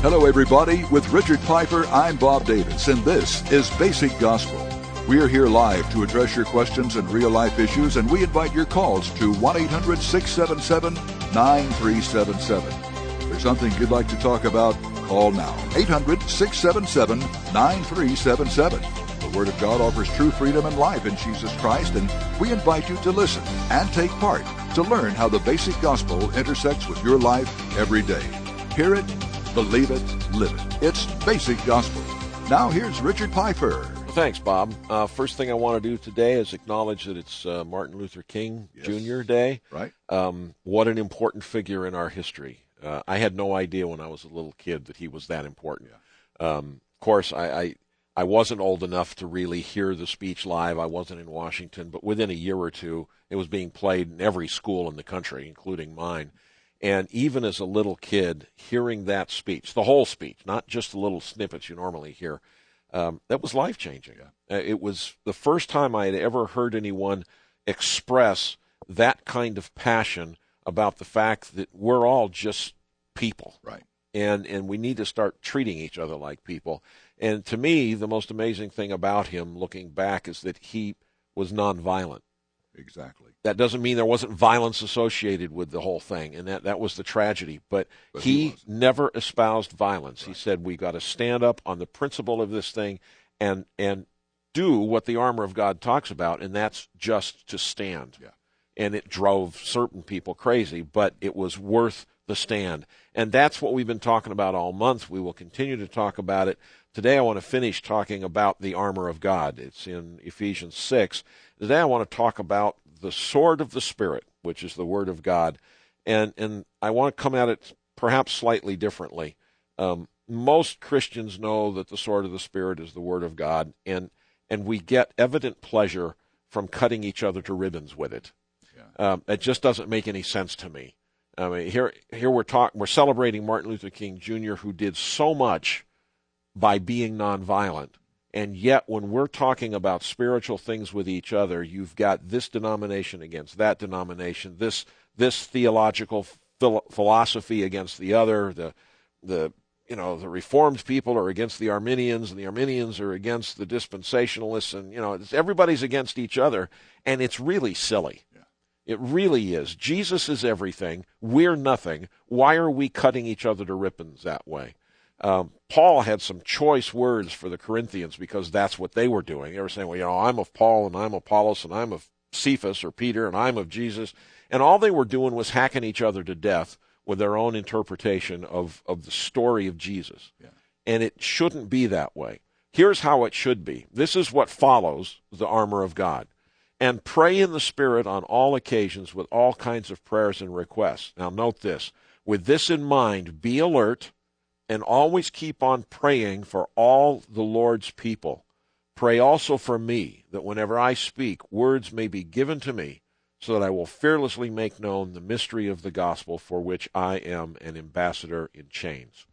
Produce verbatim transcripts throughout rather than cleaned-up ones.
Hello, everybody. With Richard Piper, I'm Bob Davis, and this is Basic Gospel. We are here live to address your questions and real-life issues, and we invite your calls to one eight hundred six seven seven nine three seven seven. If there's something you'd like to talk about, call now. eight hundred six seven seven nine three seven seven. The Word of God offers true freedom and life in Jesus Christ, and we invite you to listen and take part to learn how the Basic Gospel intersects with your life every day. Hear it, believe it, live it. It's Basic Gospel. Now here's Richard Piper. Thanks, Bob. Uh, first thing I want to do today is acknowledge that it's uh, Martin Luther King yes. Junior Day. Right. Um, what an important figure in our history. Uh, I had no idea when I was a little kid that he was that important. Yeah. Um, of course, I, I I wasn't old enough to really hear the speech live. I wasn't in Washington, but within a year or two, it was being played in every school in the country, including mine. And even as a little kid, hearing that speech, the whole speech, not just the little snippets you normally hear, Um, that was life-changing. Uh, it was the first time I had ever heard anyone express that kind of passion about the fact that we're all just people. Right. And and we need to start treating each other like people. And to me, the most amazing thing about him, looking back, is that he was nonviolent. Exactly. That doesn't mean there wasn't violence associated with the whole thing, and that, that was the tragedy. But, but he, he never espoused violence. Right. He said, we got to stand up on the principle of this thing and and do what the armor of God talks about, and that's just to stand. Yeah. And it drove certain people crazy, but it was worth the stand. And that's what we've been talking about all month. We will continue to talk about it. Today I want to finish talking about the armor of God. It's in Ephesians six. Today I want to talk about the sword of the Spirit, which is the Word of God. And and I want to come at it perhaps slightly differently. Um, most Christians know that the sword of the Spirit is the Word of God, and and we get evident pleasure from cutting each other to ribbons with it. Yeah. Um, it just doesn't make any sense to me. I mean, here here we're talking, we're celebrating Martin Luther King Junior, who did so much by being nonviolent. And yet, when we're talking about spiritual things with each other, you've got this denomination against that denomination, this this theological philo- philosophy against the other. The the you know the Reformed people are against the Arminians, and the Arminians are against the dispensationalists, and you know it's, everybody's against each other, and it's really silly. Yeah. It really is. Jesus is everything. We're nothing. Why are we cutting each other to ribbons that way? Um, Paul had some choice words for the Corinthians because that's what they were doing. They were saying, well, you know, I'm of Paul, and I'm of Apollos, and I'm of Cephas or Peter, and I'm of Jesus. And all they were doing was hacking each other to death with their own interpretation of, of the story of Jesus. Yeah. And it shouldn't be that way. Here's how it should be. This is what follows the armor of God. And pray in the Spirit on all occasions with all kinds of prayers and requests. Now note this. With this in mind, be alert, and always keep on praying for all the Lord's people. Pray also for me, that whenever I speak, words may be given to me, so that I will fearlessly make known the mystery of the gospel, for which I am an ambassador in chains.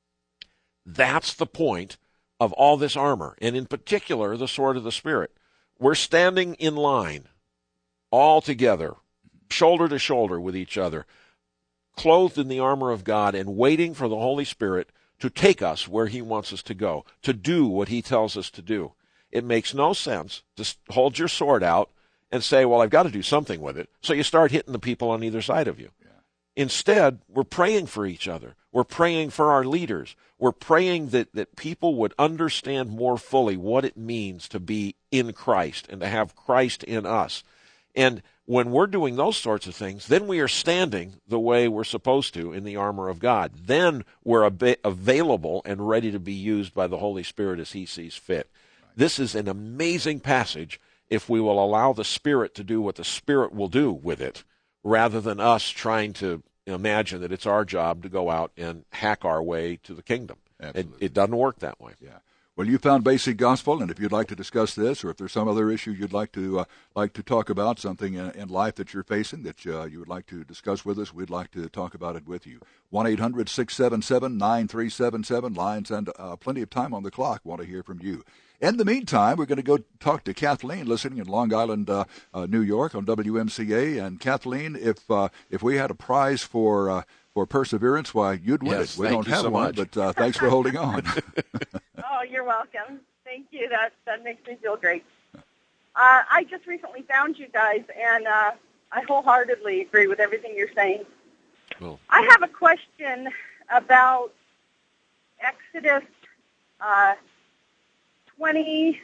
That's the point of all this armor, and in particular, the sword of the Spirit. We're standing in line, all together, shoulder to shoulder with each other, clothed in the armor of God and waiting for the Holy Spirit to take us where he wants us to go, to do what he tells us to do. It makes no sense to hold your sword out and say, well, I've got to do something with it, so you start hitting the people on either side of you. Yeah. Instead, we're praying for each other. We're praying for our leaders. We're praying that, that people would understand more fully what it means to be in Christ and to have Christ in us. And when we're doing those sorts of things, then we are standing the way we're supposed to in the armor of God. Then we're ab- available and ready to be used by the Holy Spirit as he sees fit. Right. This is an amazing passage if we will allow the Spirit to do what the Spirit will do with it, rather than us trying to imagine that it's our job to go out and hack our way to the kingdom. It, it doesn't work that way. Yeah. Well, you found Basic Gospel, and if you'd like to discuss this, or if there's some other issue you'd like to uh, like to talk about, something in, in life that you're facing that uh, you would like to discuss with us, we'd like to talk about it with you. one eight hundred six seven seven nine three seven seven, lines and uh, plenty of time on the clock. Want to hear from you. In the meantime, we're going to go talk to Kathleen, listening in Long Island, uh, uh, New York, on W M C A. And Kathleen, if uh, if we had a prize for uh, for perseverance. Why, you'd win Yes, it. We thank don't you have so one, much. but uh, thanks for holding on. Oh, you're welcome. Thank you. That that makes me feel great. Uh, I just recently found you guys, and uh, I wholeheartedly agree with everything you're saying. Well, I have a question about Exodus uh, twenty,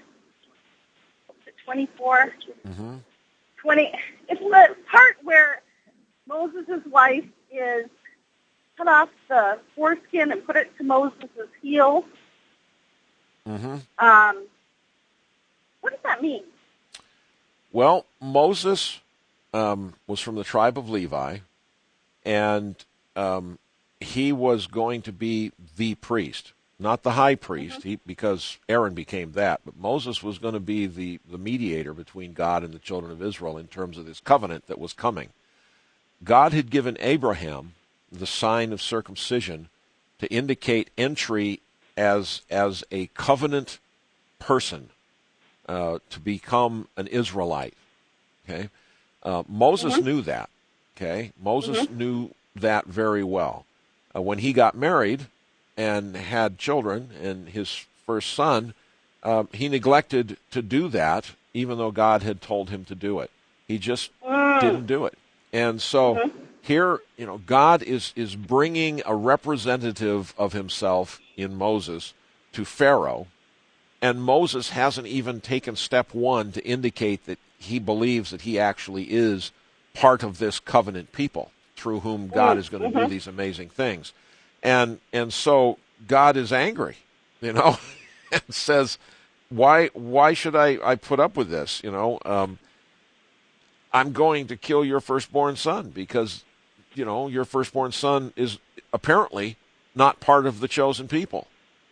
twenty-four, mm-hmm. twenty. It's the part where Moses' wife is cut off the foreskin and put it to Moses' heel. Mm-hmm. Um, what does that mean? Well, Moses um, was from the tribe of Levi, and um, he was going to be the priest, not the high priest, mm-hmm. he, because Aaron became that. But Moses was going to be the, the mediator between God and the children of Israel in terms of this covenant that was coming. God had given Abraham the sign of circumcision to indicate entry as as a covenant person, uh, to become an Israelite. Okay, uh, Moses mm-hmm. knew that. Okay, Moses mm-hmm. knew that very well. Uh, when he got married and had children, and his first son, uh, he neglected to do that, even though God had told him to do it. He just mm. didn't do it. And so mm-hmm. here, you know, God is, is bringing a representative of himself in Moses to Pharaoh, and Moses hasn't even taken step one to indicate that he believes that he actually is part of this covenant people through whom God mm-hmm. is going to mm-hmm. do these amazing things. And and so God is angry, you know, and says, why why should I, I put up with this, you know? Um, I'm going to kill your firstborn son because, you know, your firstborn son is apparently not part of the chosen people.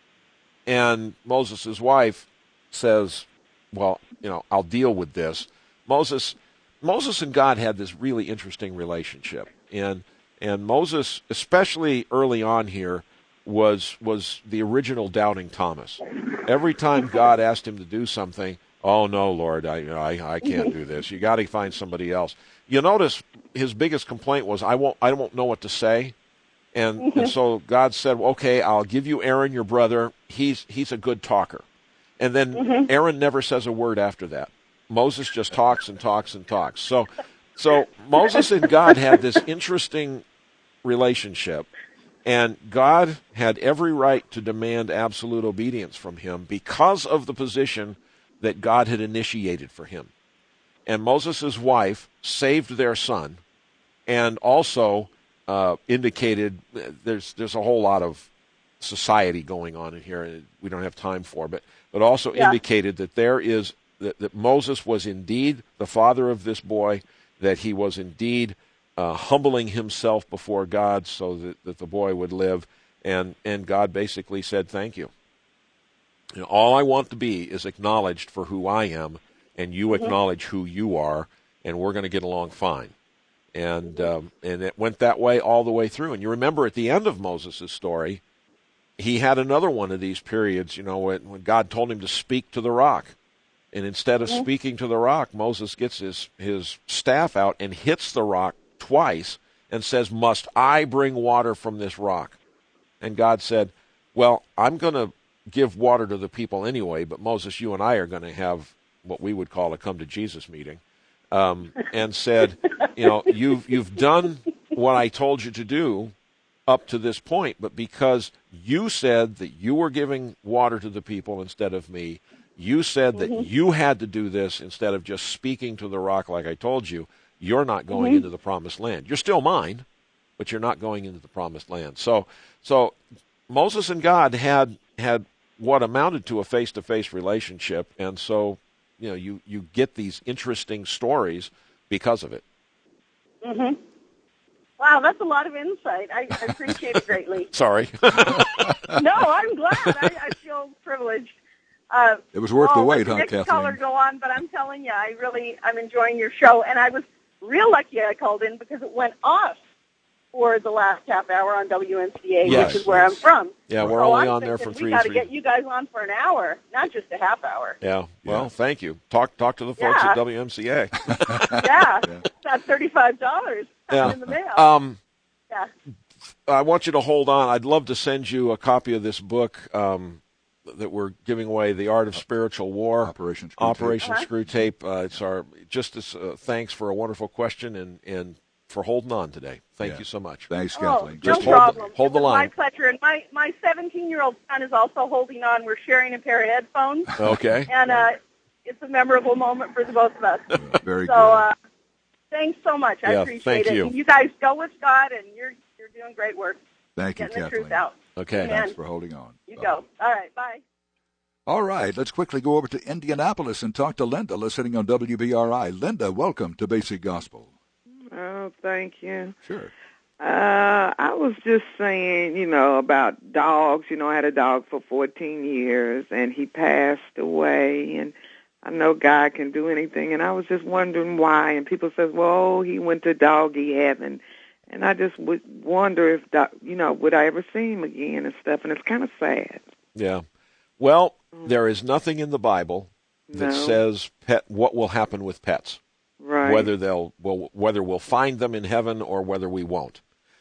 And Moses' wife says, well, you know, I'll deal with this. Moses Moses and God had this really interesting relationship. And and Moses, especially early on here, was was the original doubting Thomas. Every time God asked him to do something, oh no, Lord, I I, I can't do this. You got to find somebody else. You notice his biggest complaint was, I won't I won't know what to say. And, mm-hmm. and so God said, okay, I'll give you Aaron, your brother. He's he's a good talker. And then mm-hmm. Aaron never says a word after that. Moses just talks and talks and talks. So so Moses and God had this interesting relationship, and God had every right to demand absolute obedience from him because of the position that God had initiated for him. And Moses' wife saved their son, and also uh, indicated there's there's a whole lot of society going on in here, and we don't have time for, but but also yeah. indicated that there is that, that Moses was indeed the father of this boy, that he was indeed uh, humbling himself before God so that, that the boy would live, and and God basically said, thank you. You know, all I want to be is acknowledged for who I am, and you mm-hmm. acknowledge who you are, and we're going to get along fine. And um, and it went that way all the way through. And you remember at the end of Moses' story, he had another one of these periods, you know, when, when God told him to speak to the rock. And instead of mm-hmm. speaking to the rock, Moses gets his, his staff out and hits the rock twice and says, must I bring water from this rock? And God said, well, I'm going to give water to the people anyway, but Moses, you and I are going to have what we would call a come to Jesus meeting. Um, and said, you know, you've you've done what I told you to do up to this point, but because you said that you were giving water to the people instead of me, you said mm-hmm. that you had to do this instead of just speaking to the rock like I told you, you're not going mm-hmm. into the promised land. You're still mine, but you're not going into the promised land. So so Moses and God had had what amounted to a face-to-face relationship, and so you know, you, you get these interesting stories because of it. Mm-hmm. Wow, that's a lot of insight. I, I appreciate it greatly. Sorry. No, I'm glad. I, I feel privileged. Uh, it was worth oh, the wait, huh, next Kathleen? Caller go on, but I'm telling you, I really, I'm enjoying your show, and I was real lucky I called in because it went off for the last half hour on W M C A, yes, which is where yes. I'm from. Yeah, we're so only I'm on there thinking for three. We got to three. get you guys on for an hour, not just a half hour. Yeah. Well, yeah. thank you. Talk talk to the folks yeah. at W M C A. yeah, yeah. That's thirty-five dollars yeah. in the mail. Um, yeah. I want you to hold on. I'd love to send you a copy of this book um, that we're giving away, The Art of Spiritual War. Operation Screw Operation Uh-huh. Screw Tape. Uh, it's our just as uh, thanks for a wonderful question and, and for holding on today. Thank Yeah. you so much. Thanks, Oh, Kathleen. no Just hold the- problem. hold the It was line. my pleasure. And my, my seventeen-year-old son is also holding on. We're sharing a pair of headphones. Okay. And uh, it's a memorable moment for the both of us. Very So good. uh, thanks so much. I Yeah, appreciate thank it. you. And you guys go with God, and you're you're doing great work. Thank you, Getting the Kathleen. truth out. Okay. Amen. Thanks for holding on. You Bye. go. All right. Bye. All right, let's quickly go over to Indianapolis and talk to Linda, listening on W B R I. Linda, welcome to Basic Gospel. Oh, thank you. Sure. Uh, I was just saying, you know, about dogs. You know, I had a dog for fourteen years, and he passed away, and I know God can do anything, and I was just wondering why. And people says, well, he went to doggy heaven. And I just would wonder if, do- you know, would I ever see him again and stuff, and it's kind of sad. Yeah. Well, there is nothing in the Bible that No. says pet what will happen with pets. Right. Whether they'll well, whether we'll find them in heaven or whether we won't.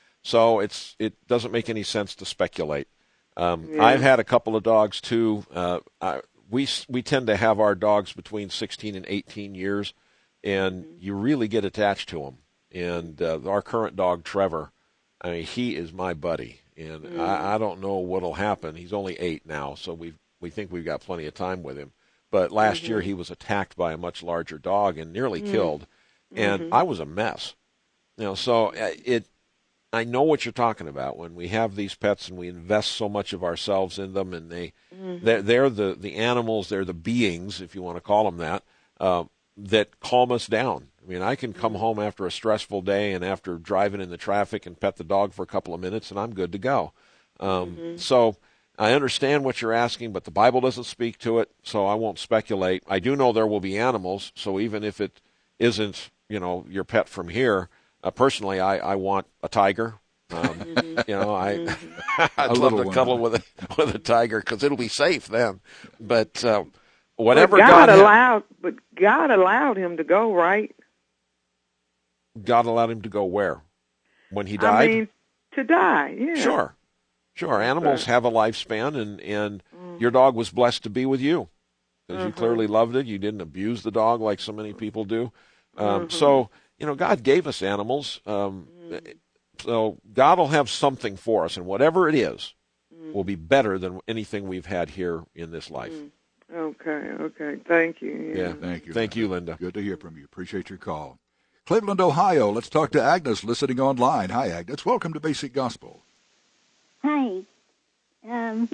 So it's it doesn't make any sense to speculate. Um, Yeah. I've had a couple of dogs too. Uh, I, we we tend to have our dogs between sixteen and eighteen years, and Mm-hmm. you really get attached to them. And uh, our current dog Trevor, I mean, he is my buddy, and Mm-hmm. I, I don't know what'll happen. He's only eight now, so we we think we've got plenty of time with him. But last Mm-hmm. year he was attacked by a much larger dog and nearly killed, and I was a mess. You know, so uh, it. I know what you're talking about when we have these pets and we invest so much of ourselves in them, and they they're, they're the the animals, they're the beings, if you want to call them that, uh, that calm us down. I mean, I can come home after a stressful day and after driving in the traffic and pet the dog for a couple of minutes, and I'm good to go. Um, So I understand what you're asking, but the Bible doesn't speak to it, so I won't speculate. I do know there will be animals, so even if it isn't, you know, your pet from here, uh, personally, I, I want a tiger. Um, you know, I I'd A love little to one. cuddle with a with a tiger because it'll be safe then. But uh, whatever but God, God had- allowed, but God allowed him to go, right? God allowed him to go where? When he died? I mean, to die. Yeah. Sure. Sure. Animals Sure. have a lifespan, and, and your dog was blessed to be with you because you clearly loved it. You didn't abuse the dog like so many people do. Um, So, you know, God gave us animals. Um, So God will have something for us, and whatever it is will be better than anything we've had here in this life. Okay. Okay. Thank you. Yeah. Thank you. Thank you, Linda. Good to hear from you. Appreciate your call. Cleveland, Ohio. Let's talk to Agnes, listening online. Hi, Agnes. Welcome to Basic Gospel. Hi. Um,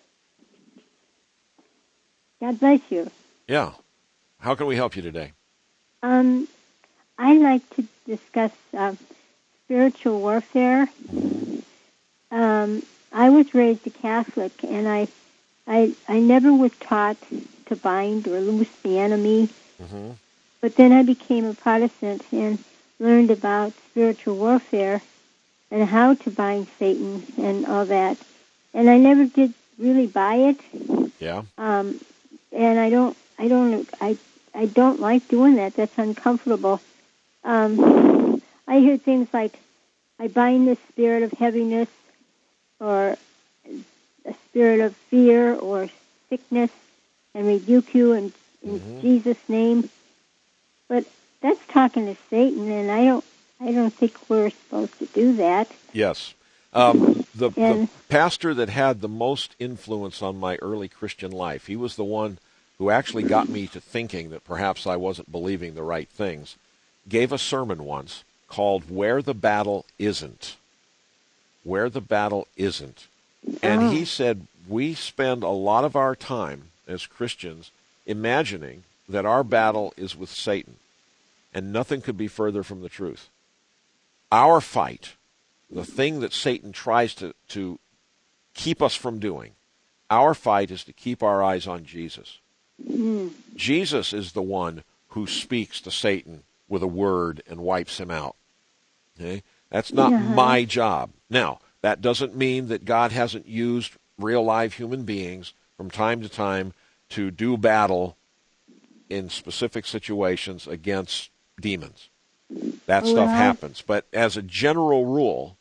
God bless you. Yeah. How can we help you today? Um, I'd like to discuss uh, spiritual warfare. Um, I was raised a Catholic, and I, I, I never was taught to bind or loose the enemy. Mm-hmm. But then I became a Protestant and learned about spiritual warfare and how to bind Satan and all that. And I never did really buy it. Yeah. Um, and I don't, I don't, I, I don't like doing that. That's uncomfortable. Um, I hear things like, I bind the spirit of heaviness, or a spirit of fear or sickness, and rebuke you in, in Mhm. Jesus' name. But that's talking to Satan, and I don't, I don't think we're supposed to do that. Yes. Um, the, the And- pastor that had the most influence on my early Christian life, he was the one who actually got me to thinking that perhaps I wasn't believing the right things, gave a sermon once called Where the Battle Isn't. Where the Battle Isn't. And Oh. he said, we spend a lot of our time as Christians imagining that our battle is with Satan, and nothing could be further from the truth. Our fight, the thing that Satan tries to, to keep us from doing, our fight is to keep our eyes on Jesus. Mm. Jesus is the one who speaks to Satan with a word and wipes him out. Okay? That's not Yeah. my job. Now, that doesn't mean that God hasn't used real live human beings from time to time to do battle in specific situations against demons. That Oh, stuff well. happens. But as a general rule,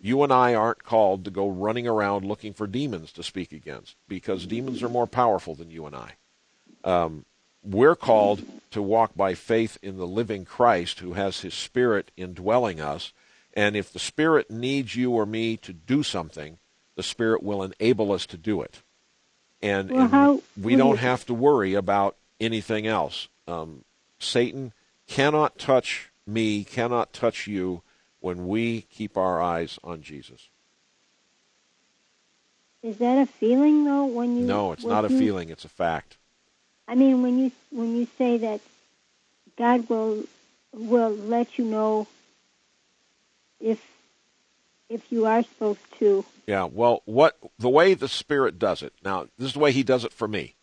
You and I aren't called to go running around looking for demons to speak against, because demons are more powerful than you and I. Um, we're called to walk by faith in the living Christ who has his Spirit indwelling us. And if the Spirit needs you or me to do something, the Spirit will enable us to do it. And, well, and how, we don't have to worry about anything else. Um, Satan cannot touch me, cannot touch you when we keep our eyes on Jesus. Is that a feeling, though? When you No, it's when not a you, feeling, it's a fact. I mean, when you when you say that God will will let you know if if you are supposed to. Yeah, well, what the way the Spirit does it. Now, this is the way he does it for me.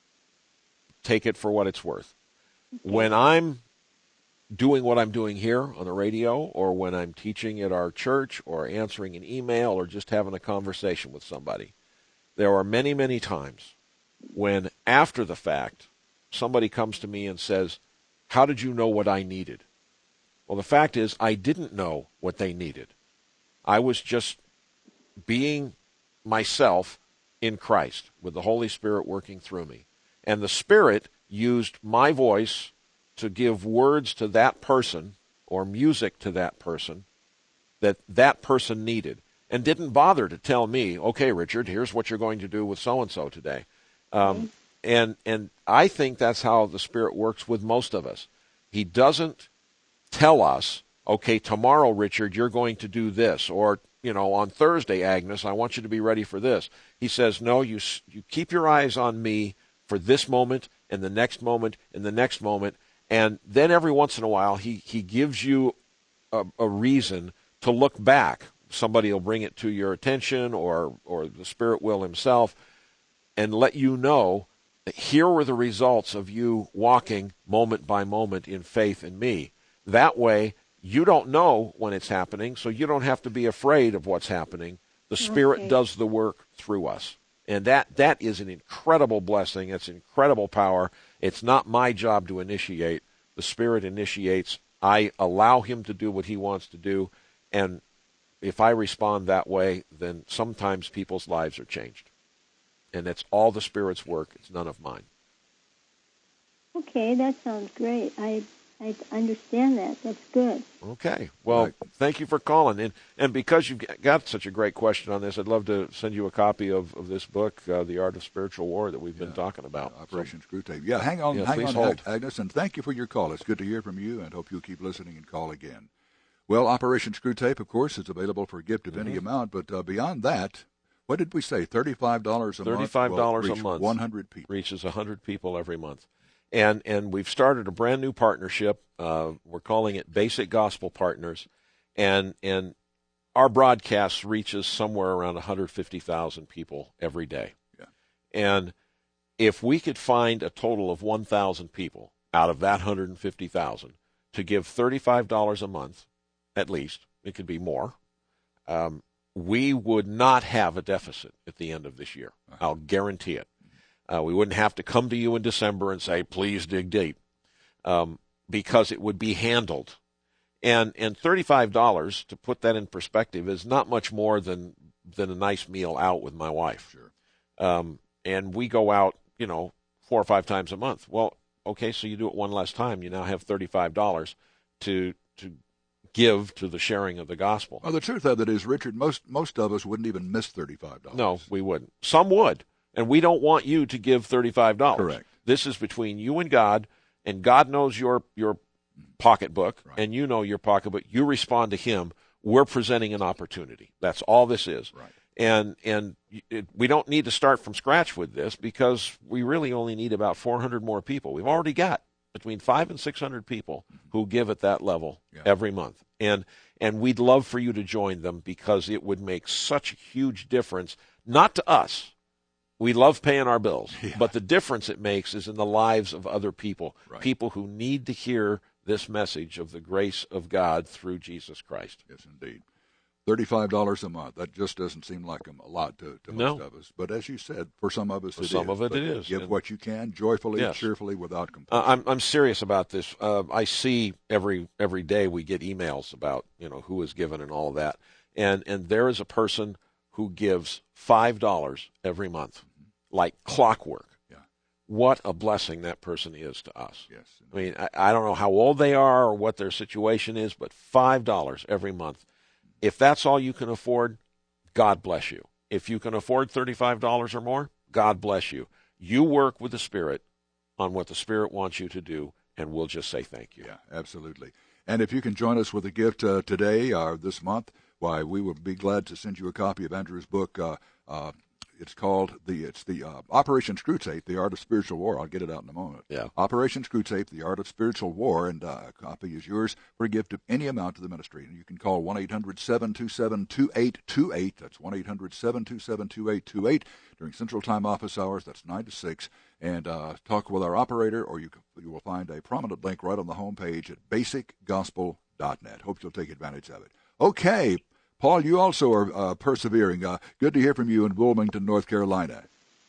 Take it for what it's worth. Okay. When I'm doing what I'm doing here on the radio, or when I'm teaching at our church, or answering an email, or just having a conversation with somebody, there are many, many times when, after the fact, somebody comes to me and says, how did you know what I needed? Well, the fact is, I didn't know what they needed. I was just being myself in Christ, with the Holy Spirit working through me. And the Spirit used my voice to give words to that person, or music to that person, that that person needed, and didn't bother to tell me, okay, Richard, here's what you're going to do with so-and-so today. Um, mm-hmm. and, and I think that's how the Spirit works with most of us. He doesn't tell us, okay, tomorrow, Richard, you're going to do this, or, you know, on Thursday, Agnes, I want you to be ready for this. He says, no, you you keep your eyes on me for this moment, and the next moment, and the next moment, and then every once in a while, he, he gives you a, a reason to look back. Somebody will bring it to your attention, or or the Spirit will himself, and let you know that here were the results of you walking moment by moment in faith in me. That way, you don't know when it's happening, so you don't have to be afraid of what's happening. The Spirit okay. does the work through us. And that, that is an incredible blessing. It's incredible power. It's not my job to initiate. The Spirit initiates. I allow him to do what he wants to do. And if I respond that way, then sometimes people's lives are changed. And it's all the Spirit's work. It's none of mine. Okay, that sounds great. I I understand that. That's good. Okay. Well, right. Thank you for calling. And and because you've got such a great question on this, I'd love to send you a copy of, of this book, uh, The Art of Spiritual War, that we've been yeah. talking about. Uh, Operation so, Screwtape. Yeah, hang on, yeah, hang on, hold. Agnes, and thank you for your call. It's good to hear from you, and hope you'll keep listening and call again. Well, Operation Screwtape, of course, is available for a gift of mm-hmm. any amount, but uh, beyond that, what did we say? Thirty-five dollars a thirty-five dollars month. Thirty-five dollars a month. One hundred people. Reaches a hundred people every month. And and we've started a brand new partnership. Uh, we're calling it Basic Gospel Partners, and and our broadcast reaches somewhere around one hundred fifty thousand people every day. Yeah. And if we could find a total of one thousand people out of that one hundred fifty thousand to give thirty-five dollars a month, at least, it could be more, um, we would not have a deficit at the end of this year. Uh-huh. I'll guarantee it. Uh, we wouldn't have to come to you in December and say, please dig deep, um, because it would be handled. And and thirty-five dollars, to put that in perspective, is not much more than than a nice meal out with my wife. Sure. Um, and we go out, you know, four or five times a month. Well, okay, so you do it one less time. You now have thirty-five dollars to to give to the sharing of the gospel. Well, the truth of it is, Richard, most most of us wouldn't even miss thirty-five dollars. No, we wouldn't. Some would. And we don't want you to give thirty-five dollars. Correct. This is between you and God, and God knows your your pocketbook, right. and you know your pocketbook. You respond to him. We're presenting an opportunity. That's all this is. Right. And and it, we don't need to start from scratch with this, because we really only need about four hundred more people. We've already got between five and six hundred people who give at that level yeah. every month. And and we'd love for you to join them, because it would make such a huge difference, not to us. We love paying our bills, yeah. but the difference it makes is in the lives of other people, right. people who need to hear this message of the grace of God through Jesus Christ. Yes, indeed. thirty-five dollars a month. That just doesn't seem like a lot to, to most No. of us. But as you said, for some of us For it some is. of it, But it is. Give And- what you can, joyfully, Yes. cheerfully, without Uh, compulsion. I'm I'm serious about this. Uh, I see every every day we get emails about you know who is given and all of that, and and there is a person who gives five dollars every month, like clockwork. Yeah. What a blessing that person is to us. Yes. I mean, I, I don't know how old they are or what their situation is, but five dollars every month. If that's all you can afford, God bless you. If you can afford thirty-five dollars or more, God bless you. You work with the Spirit on what the Spirit wants you to do, and we'll just say thank you. Yeah, absolutely. And if you can join us with a gift uh, today or this month, why, we would be glad to send you a copy of Andrew's book. Uh, uh, it's called the it's the uh, Operation Screwtape: The Art of Spiritual War. I'll get it out in a moment. Yeah. Operation Screwtape: The Art of Spiritual War, and uh, a copy is yours for a gift of any amount to the ministry. And you can call one eight hundred seven two seven two eight two eight. That's one eight hundred seven two seven two eight two eight during Central Time office hours. That's nine to six. And uh, talk with our operator, or you can, you will find a prominent link right on the homepage at basic gospel dot net. Hope you'll take advantage of it. Okay. Paul, you also are uh, persevering. Uh, good to hear from you in Wilmington, North Carolina.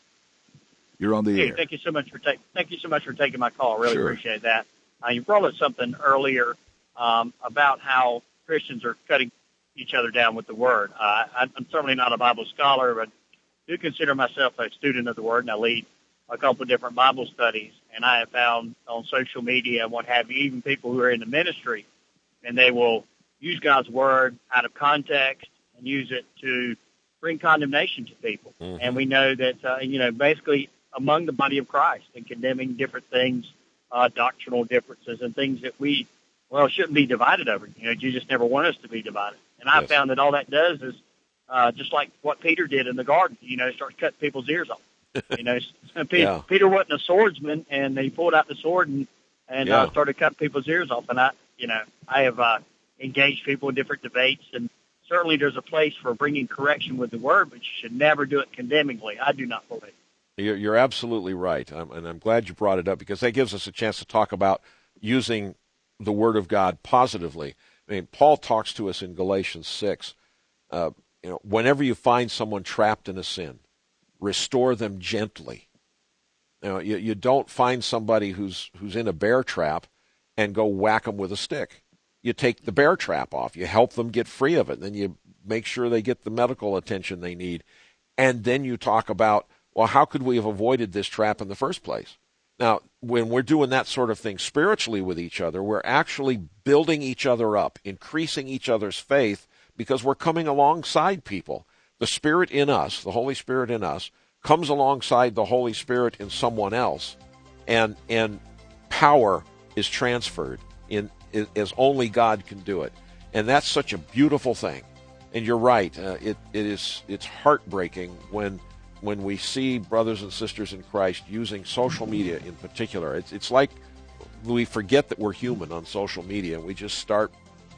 You're on the Hey, air. thank you so much for taking. Thank you so much for taking my call. Really Sure. appreciate that. Uh, you brought up something earlier um, about how Christians are cutting each other down with the Word. Uh, I, I'm certainly not a Bible scholar, but do consider myself a student of the Word, and I lead a couple of different Bible studies. And I have found on social media and what have you, even people who are in the ministry, and they will use God's Word out of context and use it to bring condemnation to people. Mhm. And we know that, uh, you know, basically among the body of Christ and condemning different things, uh, doctrinal differences and things that we, well, shouldn't be divided over. You know, Jesus never wanted us to be divided. And I Yes. found that all that does is uh, just like what Peter did in the garden, you know, starts cutting people's ears off. You know, Peter, Yeah. Peter wasn't a swordsman, and he pulled out the sword and, and Yeah. uh, started cutting people's ears off. And I, you know, I have uh, engaged people in different debates, and certainly there's a place for bringing correction with the Word, but you should never do it condemningly. I do not believe. You're, you're absolutely right, um, and I'm glad you brought it up because that gives us a chance to talk about using the Word of God positively. I mean, Paul talks to us in Galatians six. Uh, you know, whenever you find someone trapped in a sin, restore them gently. You know, you, you don't find somebody who's who's in a bear trap and go whack them with a stick. You take the bear trap off. You help them get free of it. Then you make sure they get the medical attention they need. And then you talk about, well, how could we have avoided this trap in the first place? Now, when we're doing that sort of thing spiritually with each other, we're actually building each other up, increasing each other's faith, because we're coming alongside people. The Spirit in us, the Holy Spirit in us, comes alongside the Holy Spirit in someone else, and and power is transferred in as only God can do it. And that's such a beautiful thing. And you're right, uh, it it is it's heartbreaking when when we see brothers and sisters in Christ using social media in particular. It's it's like we forget that we're human on social media, and we just start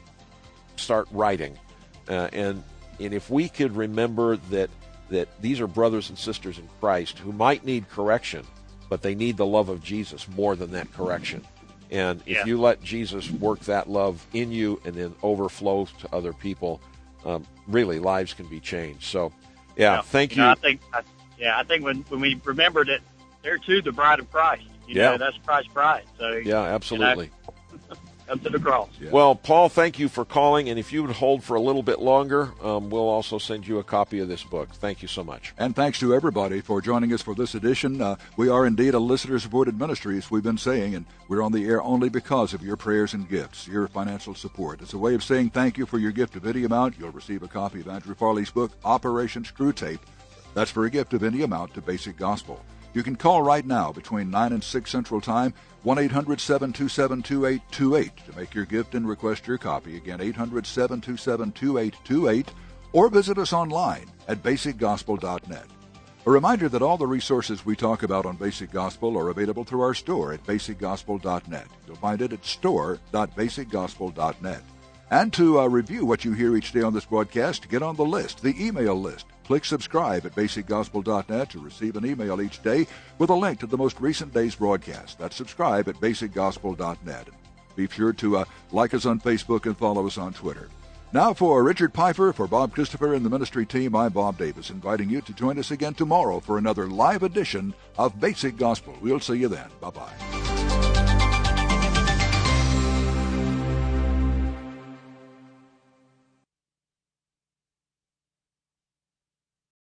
start writing. Uh, and and if we could remember that that these are brothers and sisters in Christ who might need correction, but they need the love of Jesus more than that correction. And if Yeah. you let Jesus work that love in you and then overflow to other people, um, really lives can be changed. So, yeah, thank you. Know, I think, I, yeah, I think when, when we remember that they're too the bride of Christ, you Yeah. know, that's Christ's bride. So yeah, absolutely. come to the cross. Yeah. Well, Paul, thank you for calling. And if you would hold for a little bit longer, um, we'll also send you a copy of this book. Thank you so much. And thanks to everybody for joining us for this edition. Uh, we are indeed a listener-supported ministry, as we've been saying, and we're on the air only because of your prayers and gifts, your financial support. It's a way of saying thank you for your gift of any amount. You'll receive a copy of Andrew Farley's book, Operation Screwtape. That's for a gift of any amount to Basic Gospel. You can call right now between nine and six Central Time, one eight hundred seven two seven two eight two eight to make your gift and request your copy. Again, eight hundred seven two seven two eight two eight, or visit us online at basic gospel dot net. A reminder that all the resources we talk about on Basic Gospel are available through our store at basic gospel dot net. You'll find it at store dot basic gospel dot net. And to uh, review what you hear each day on this broadcast, get on the list, the email list. Click subscribe at basic gospel dot net to receive an email each day with a link to the most recent day's broadcast. That's subscribe at basic gospel dot net. Be sure to uh, like us on Facebook and follow us on Twitter. Now for Richard Pfeiffer, for Bob Christopher and the ministry team, I'm Bob Davis, inviting you to join us again tomorrow for another live edition of Basic Gospel. We'll see you then. Bye-bye.